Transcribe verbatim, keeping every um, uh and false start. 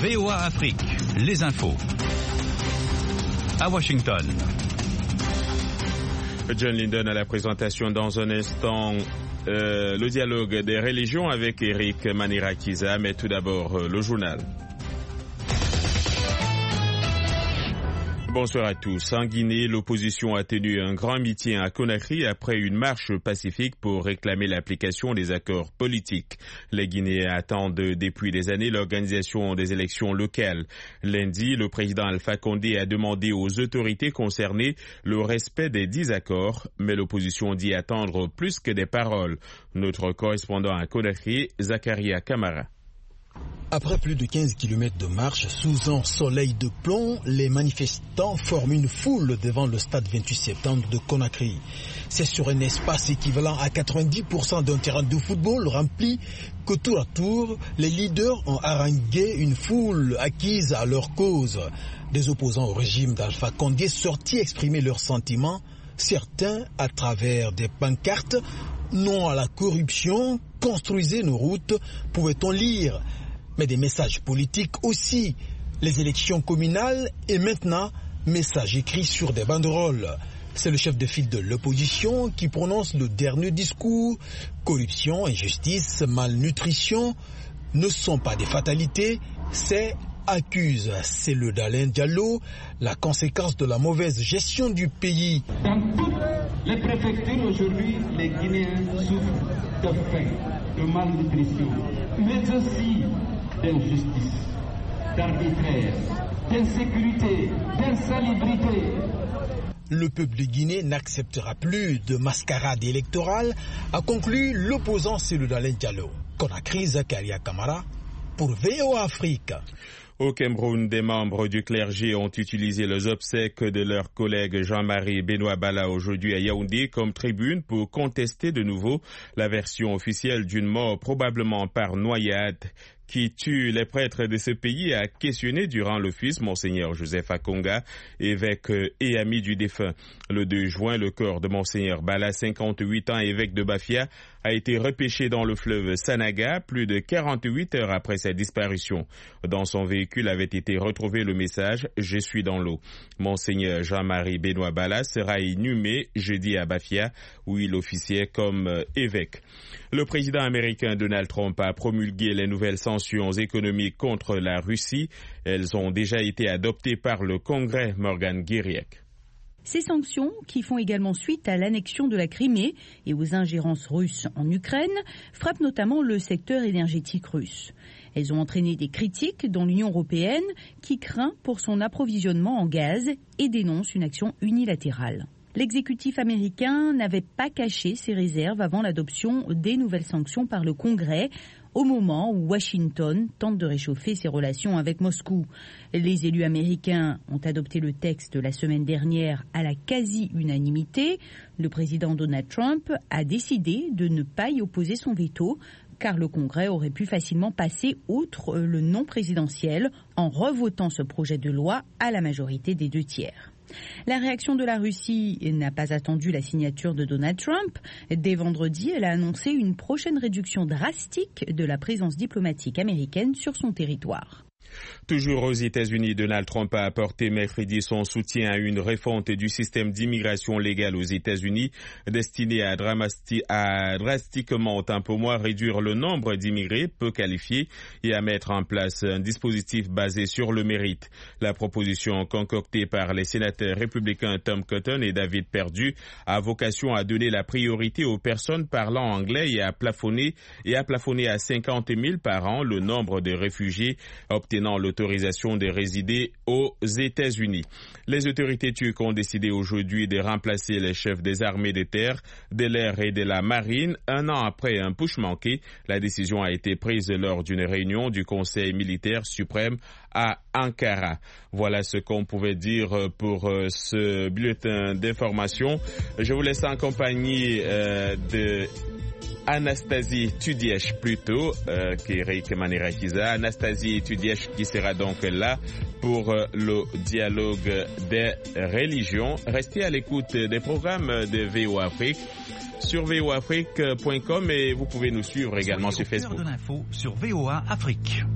V O A Afrique, les infos. À Washington. John Linden à la présentation. Dans un instant, euh, le dialogue des religions avec Eric Manirakiza, mais tout d'abord euh, le journal. Bonsoir à tous. En Guinée, l'opposition a tenu un grand meeting à Conakry après une marche pacifique pour réclamer l'application des accords politiques. Les Guinéens attendent depuis des années l'organisation des élections locales. Lundi, le président Alpha Condé a demandé aux autorités concernées le respect des dix accords, mais l'opposition dit attendre plus que des paroles. Notre correspondant à Conakry, Zakaria Kamara. Après plus de quinze kilomètres de marche sous un soleil de plomb, les manifestants forment une foule devant le stade vingt-huit septembre de Conakry. C'est sur un espace équivalent à quatre-vingt-dix pour cent d'un terrain de football rempli que tour à tour, les leaders ont harangué une foule acquise à leur cause. Des opposants au régime d'Alpha Condé sortis exprimer leurs sentiments, certains à travers des pancartes. Non à la corruption, construisez nos routes, pouvait-on lire. Mais des messages politiques aussi. Les élections communales et maintenant, messages écrits sur des banderoles. C'est le chef de file de l'opposition qui prononce le dernier discours. Corruption, injustice, malnutrition ne sont pas des fatalités, c'est accuse. C'est le d'Alain Diallo, la conséquence de la mauvaise gestion du pays. Dans toutes les préfectures aujourd'hui, les Guinéens souffrent de faim, de malnutrition, mais aussi d'injustice, d'arbitraire, d'insécurité, d'insalubrité. Le peuple de Guinée n'acceptera plus de mascarade électorale, a conclu l'opposant Cellou Dalein Diallo. Conakry, Zakaria Kamara pour V O A Afrique. Au Cameroun, des membres du clergé ont utilisé les obsèques de leur collègue Jean-Marie Benoît Bala aujourd'hui à Yaoundé comme tribune pour contester de nouveau la version officielle d'une mort probablement par noyade qui tue les prêtres de ce pays, a questionné durant l'office Monseigneur Joseph Akonga, évêque et ami du défunt. Le deux juin, le corps de Monseigneur Bala, cinquante-huit ans, évêque de Bafia, a été repêché dans le fleuve Sanaga plus de quarante-huit heures après sa disparition. Dans son véhicule avait été retrouvé le message « Je suis dans l'eau ». Monseigneur Jean-Marie Benoît Bala sera inhumé jeudi à Bafia, où il officiait comme évêque. Le président américain Donald Trump a promulgué les nouvelles sanctions économiques contre la Russie. Elles ont déjà été adoptées par le Congrès. Morgan Guiriec. Ces sanctions, qui font également suite à l'annexion de la Crimée et aux ingérences russes en Ukraine, frappent notamment le secteur énergétique russe. Elles ont entraîné des critiques dans l'Union européenne qui craint pour son approvisionnement en gaz et dénonce une action unilatérale. L'exécutif américain n'avait pas caché ses réserves avant l'adoption des nouvelles sanctions par le Congrès, au moment où Washington tente de réchauffer ses relations avec Moscou. Les élus américains ont adopté le texte la semaine dernière à la quasi-unanimité. Le président Donald Trump a décidé de ne pas y opposer son veto, car le Congrès aurait pu facilement passer outre le non présidentiel en revotant ce projet de loi à la majorité des deux tiers. La réaction de la Russie n'a pas attendu la signature de Donald Trump. Dès vendredi, elle a annoncé une prochaine réduction drastique de la présence diplomatique américaine sur son territoire. Toujours aux États-Unis, Donald Trump a apporté mercredi son soutien à une refonte du système d'immigration légale aux États-Unis destinée à, dramasti- à drastiquement, autant pour moi, réduire le nombre d'immigrés peu qualifiés et à mettre en place un dispositif basé sur le mérite. La proposition concoctée par les sénateurs républicains Tom Cotton et David Perdue a vocation à donner la priorité aux personnes parlant anglais et à plafonner, et à plafonner à cinquante mille par an le nombre de réfugiés obtenant l'autorisation de résider aux États-Unis. Les autorités turques ont décidé aujourd'hui de remplacer les chefs des armées de terre, de l'air et de la marine un an après un putsch manqué. La décision a été prise lors d'une réunion du Conseil militaire suprême à Ankara. Voilà ce qu'on pouvait dire pour ce bulletin d'information. Je vous laisse en compagnie euh, de Anastasie Tudièche plutôt euh, qu'Eric Manirakiza. Anastasie Tudièche qui sera donc là pour euh, le dialogue des religions. Restez à l'écoute des programmes de V O A Afrique sur v o afrique point com et vous pouvez nous suivre également sur Facebook. De l'info sur V O A Afrique.